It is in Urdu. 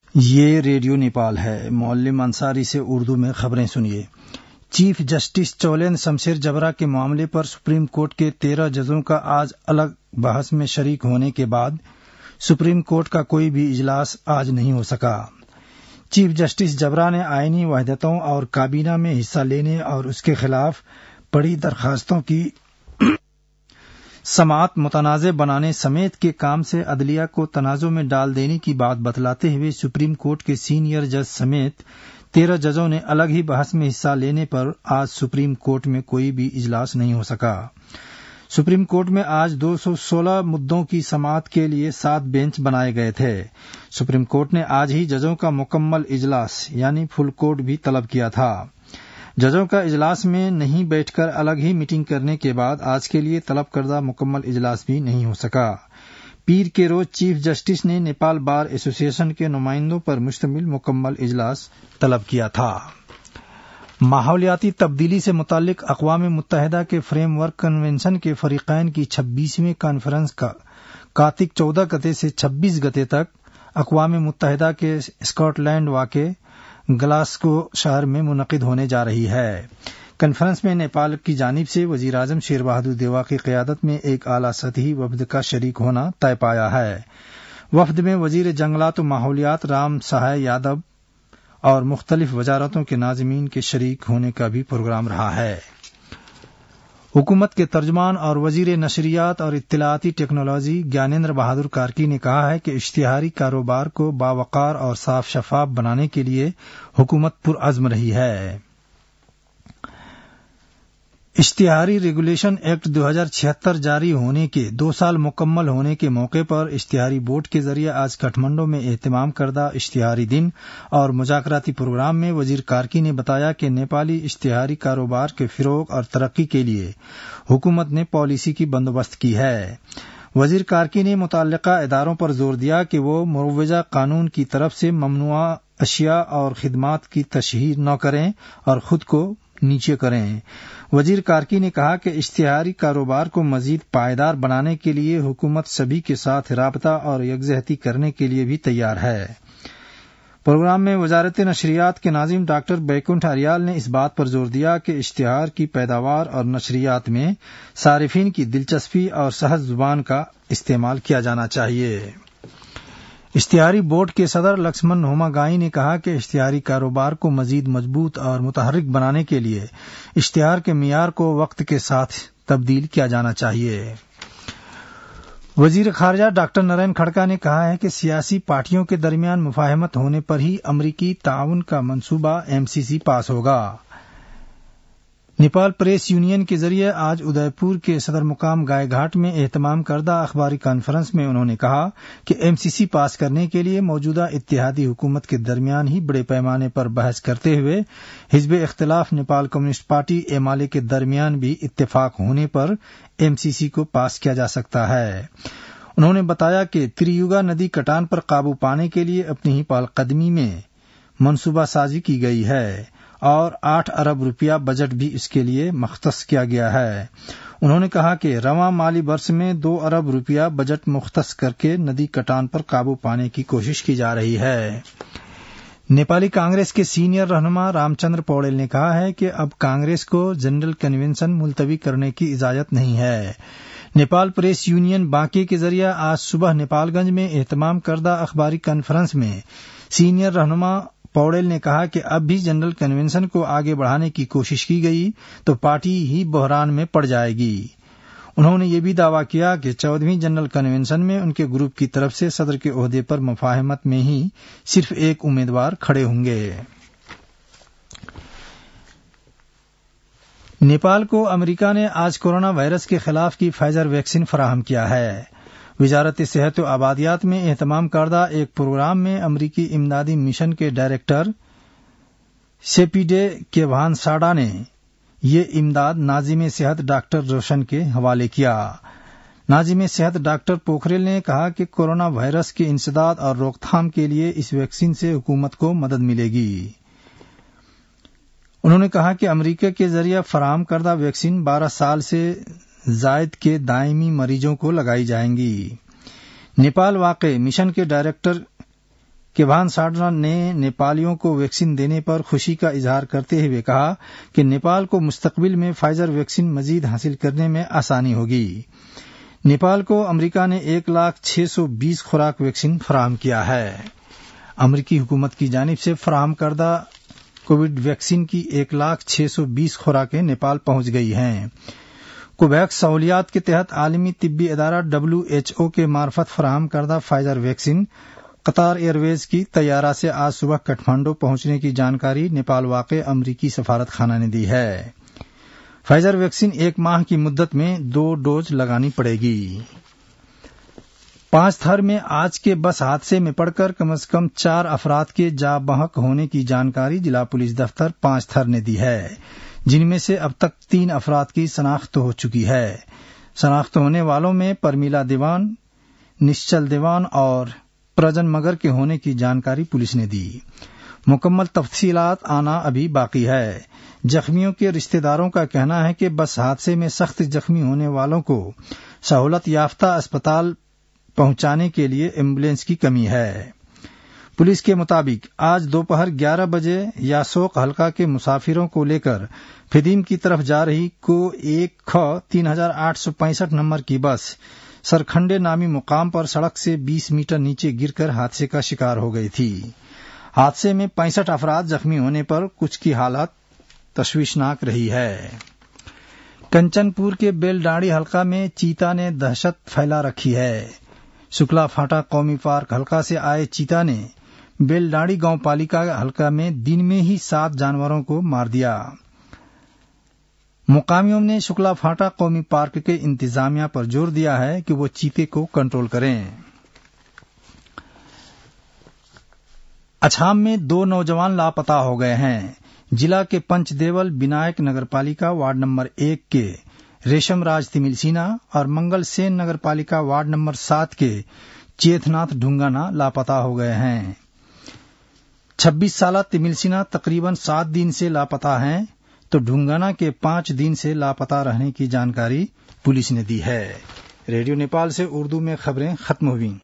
یہ ریڈیو نیپال ہے۔ معلم انصاری سے اردو میں خبریں سنیے۔ چیف جسٹس چولین شمشیر جبرا کے معاملے پر سپریم کورٹ کے 13 ججوں کا آج الگ بحث میں شریک ہونے کے بعد سپریم کورٹ کا کوئی بھی اجلاس آج نہیں ہو سکا۔ چیف جسٹس جبرا نے آئینی وحدتوں اور کابینہ میں حصہ لینے اور اس کے خلاف پڑی درخواستوں کی سماعت متنازع بنانے سمیت کے کام سے عدلیہ کو تنازع میں ڈال دینے کی بات بتلاتے ہوئے سپریم کورٹ کے سینئر جج سمیت 13 ججوں نے الگ ہی بحث میں حصہ لینے پر آج سپریم کورٹ میں کوئی بھی اجلاس نہیں ہو سکا۔ سپریم کورٹ میں آج 216 مدعوں کی سماعت کے لیے 7 بینچ بنائے گئے تھے۔ سپریم کورٹ نے آج ہی ججوں کا مکمل اجلاس یعنی فل کورٹ بھی طلب کیا تھا۔ ججوں کا اجلاس میں نہیں بیٹھ کر الگ ہی میٹنگ کرنے کے بعد آج کے لیے طلب کردہ مکمل اجلاس بھی نہیں ہو سکا۔ پیر کے روز چیف جسٹس نے نیپال بار ایسوسی ایشن کے نمائندوں پر مشتمل مکمل اجلاس طلب کیا تھا۔ ماحولیاتی تبدیلی سے متعلق اقوام متحدہ کے فریم ورک کنونشن کے فریقین کی 26ویں کانفرنس کا کارتک 14 گتے سے 26 گتے تک اقوام متحدہ کے اسکاٹ لینڈ واقع گلاسگو شہر میں منعقد ہونے جا رہی ہے۔ کانفرنس میں نیپال کی جانب سے وزیر اعظم شیر بہادر دیوا کی قیادت میں ایک اعلیٰ سطحی وفد کا شریک ہونا طے پایا ہے۔ وفد میں وزیر جنگلات و ماحولیات رام سہائے یادو اور مختلف وزارتوں کے ناظمین کے شریک ہونے کا بھی پروگرام رہا ہے۔ حکومت کے ترجمان اور وزیر نشریات اور اطلاعاتی ٹیکنالوجی گیانیندر بہادر کارکی نے کہا ہے کہ اشتہاری کاروبار کو باوقار اور صاف شفاف بنانے کے لیے حکومت پرعزم رہی ہے۔ اشتہاری ریگولیشن ایکٹ 2076 جاری ہونے کے 2 سال مکمل ہونے کے موقع پر اشتہاری بورڈ کے ذریعے آج کٹھمنڈو میں اہتمام کردہ اشتہاری دن اور مذاکراتی پروگرام میں وزیر کارکی نے بتایا کہ نیپالی اشتہاری کاروبار کے فروغ اور ترقی کے لیے حکومت نے پالیسی کی بندوبست کی ہے۔ وزیر کارکی نے متعلقہ اداروں پر زور دیا کہ وہ مروجہ قانون کی طرف سے ممنوعہ اشیاء اور خدمات کی تشہیر نہ کریں اور خود کو نیچے کریں۔ وزیر کارکی نے کہا کہ اشتہاری کاروبار کو مزید پائیدار بنانے کے لیے حکومت سبھی کے ساتھ رابطہ اور یکجہتی کرنے کے لیے بھی تیار ہے۔ پروگرام میں وزارت نشریات کے ناظم ڈاکٹر بیکنٹھ اریال نے اس بات پر زور دیا کہ اشتہار کی پیداوار اور نشریات میں صارفین کی دلچسپی اور سہج زبان کا استعمال کیا جانا چاہیے۔ اشتہاری بورڈ کے صدر لکشمن ہوماگائی نے کہا کہ اشتہاری کاروبار کو مزید مضبوط اور متحرک بنانے کے لیے اشتہار کے معیار کو وقت کے ساتھ تبدیل کیا جانا چاہیے۔ وزیر خارجہ ڈاکٹر نرین کھڑکا نے کہا ہے کہ سیاسی پارٹیوں کے درمیان مفاہمت ہونے پر ہی امریکی تعاون کا منصوبہ MCC پاس ہوگا۔ نیپال پریس یونین کے ذریعے آج ادے پور کے صدر مقام گائے گھاٹ میں اہتمام کردہ اخباری کانفرنس میں انہوں نے کہا کہ MCC پاس کرنے کے لیے موجودہ اتحادی حکومت کے درمیان ہی بڑے پیمانے پر بحث کرتے ہوئے حزب اختلاف نیپال کمیونسٹ پارٹی ایمالے کے درمیان بھی اتفاق ہونے پر MCC کو پاس کیا جا سکتا ہے۔ انہوں نے بتایا کہ تریوگا ندی کٹان پر قابو پانے کے لیے اپنی ہی پال قدمی میں منصوبہ سازی کی گئی ہے اور 8 ارب روپیہ بجٹ بھی اس کے لیے مختص کیا گیا ہے۔ انہوں نے کہا کہ رواں مالی برس میں 2 ارب روپیہ بجٹ مختص کر کے ندی کٹان پر قابو پانے کی کوشش کی جا رہی ہے۔ نیپالی کانگریس کے سینئر رہنما رام چندر پوڑیل نے کہا ہے کہ اب کانگریس کو جنرل کنونشن ملتوی کرنے کی اجازت نہیں ہے۔ نیپال پریس یونین بانکے کے ذریعے آج صبح نیپال گنج میں اہتمام کردہ اخباری کانفرنس میں سینئر رہنما پوڑیل نے کہا کہ اب بھی جنرل کنونشن کو آگے بڑھانے کی کوشش کی گئی تو پارٹی ہی بحران میں پڑ جائے گی۔ انہوں نے یہ بھی دعویٰ کیا کہ 14ویں جنرل کنونشن میں ان کے گروپ کی طرف سے صدر کے عہدے پر مفاہمت میں ہی صرف ایک امیدوار کھڑے ہوں گے۔ نیپال کو امریکہ نے آج کورونا وائرس کے خلاف کی فائزر ویکسین فراہم کیا ہے۔ وزارت صحت و آبادیات میں اہتمام کردہ ایک پروگرام میں امریکی امدادی مشن کے ڈائریکٹر سیپیڈے کیوان ساڈا نے یہ امداد ناظم صحت ڈاکٹر روشن کے حوالے کیا۔ ناظم صحت ڈاکٹر پوکھریل نے کہا کہ کورونا وائرس کے انسداد اور روک تھام کے لیے اس ویکسین سے حکومت کو مدد ملے گی۔ انہوں نے کہا کہ امریکہ کے ذریعہ فراہم کردہ ویکسین 12 سال سے زائد کے دائمی مریضوں کو لگائی جائیں گی۔ نیپال واقع مشن کے ڈائریکٹر केभान साड्रा ने नेपालियों को वैक्सीन देने पर खुशी का इजहार करते हुए कहा कि नेपाल को मुस्तकबिल में फाइजर वैक्सीन मजीद हासिल करने में आसानी होगी। नेपाल को अमेरिका ने 1,620 खुराक वैक्सीन फराहम किया है। अमेरिकी हुकूमत की जानिब से फराहम करदा कोविड वैक्सीन की 1,620 खुराकें नेपाल पहुंच गई हैं। कोवैक्स सहूलियात के तहत आलमी तिब्बी इदारा WHO के मार्फत फराहम करदा फाइजर वैक्सीन कतार एयरवेज की तैयारा से आज सुबह काठमांडू पहुंचने की जानकारी नेपाल वाक़े अमरीकी सफारत खाना ने दी है। फाइजर वैक्सीन 1 माह की मुद्दत में 2 डोज लगानी पड़ेगी। 5 थर में आज के बस हादसे में पड़कर कम से कम 4 अफराद के जाँ बहक होने की जानकारी जिला पुलिस दफ्तर 5 थर ने दी है, जिनमें से अब तक 3 अफराद की शनाख्त हो चुकी है। शनाख्त होने वालों में परमीला दीवान, निश्चल दीवान और प्रजन मगर के होने की जानकारी पुलिस ने दी। मुकम्मल तफसीलात आना अभी बाकी है। जख्मियों के रिश्तेदारों का कहना है कि बस हादसे में सख्त जख्मी होने वालों को सहूलत याफ्ता अस्पताल पहुंचाने के लिए एम्बुलेंस की कमी है। पुलिस के मुताबिक आज दोपहर 11 बजे यासोक हलका के मुसाफिरों को लेकर फिदीम की तरफ जा रही को 3865 नंबर की बस सरखंडे नामी मुकाम पर सड़क से 20 मीटर नीचे गिरकर हादसे का शिकार हो गई थी। हादसे में 65 अफराद जख्मी होने पर कुछ की हालत तशवीशनाक रही है। कंचनपुर के बेलडाड़ी हलका में चीता ने दहशत फैला रखी है। शुक्ला फाटा कौमी पार्क हलका से आए चीता ने बेलडाड़ी गांव पालिका हलका में दिन में ही 7 जानवरों को मार दिया। मुकामियों ने शुक्ला फाटा कौमी पार्क के इंतजामिया पर जोर दिया है कि वो चीते को कंट्रोल करें। अछाम में 2 नौजवान लापता हो गए हैं। जिला के पंचदेवल विनायक नगरपालिका वार्ड नंबर 1 के रेशम राज तिमिलसीना और मंगल सेन नगरपालिका वार्ड नंबर 7 के चेतनाथ ढुंगाना लापता हो गए हैं। 26 साला तिमिलसीना तकरीबन 7 दिन से लापता हैं, तो ढुंगाना के 5 दिन से लापता रहने की जानकारी पुलिस ने दी है। रेडियो नेपाल से उर्दू में खबरें खत्म हुई।